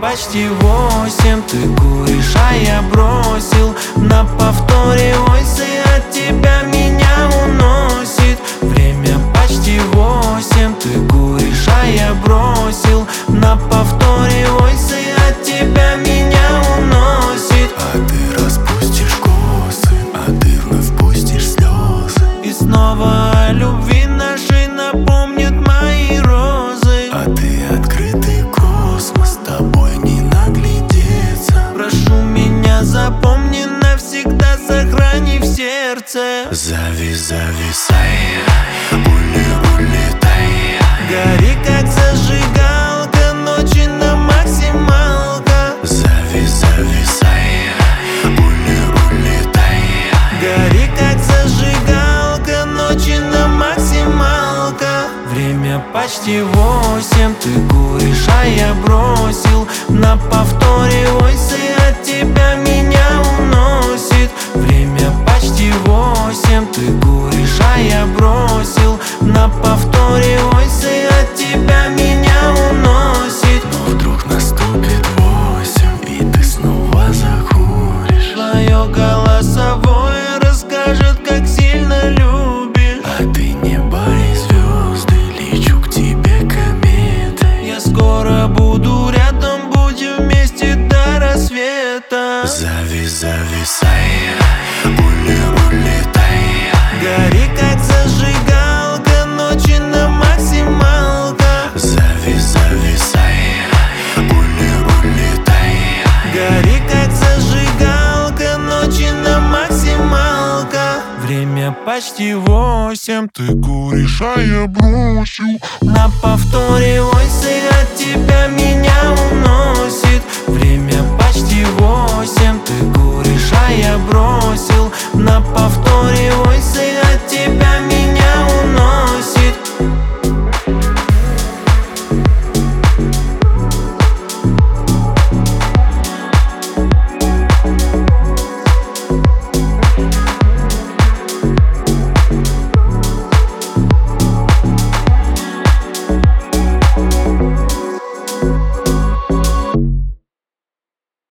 почти 8, ты куришь, а я бросил. На повторе войсы от тебя меня уносит. Время почти 8, ты куришь, а я бросил. На повторе войсы от тебя меня уносит. А ты распустишь косы, а ты вновь пустишь слезы. И снова о любви нашей напомнят мои розы. А ты открытый космос, с тобой не наглядеться. Прошу меня, запомни навсегда, сохрани в сердце. Зависай, улетай. Гори как зажигалка, ночи на максималках. Зависай, улетай. Гори как зажигалка, ночи на максималках. Время почти 8, ты куришь, а я бросил. На повторе войсы от тебя меня уносит. Время почти 8, ты куришь, а я бросил. На повторе войсы от тебя меня уносит. Но вдруг наступит 8, и ты снова закуришь. Твое голосовое расскажет, как сильно любишь. А ты небо и звезды, лечу к тебе кометой. Я скоро буду рядом, будем вместе до рассвета. Зависай, улетай. Гори как зажигалка, ночи на максималках. Зависай, улетай. Гори как зажигалка, ночи на максималках. Время почти 8, ты куришь, а я бросил. На повторе войсы от тебя меня уносит. Время почти 8, ты куришь, а я бросил. На повторе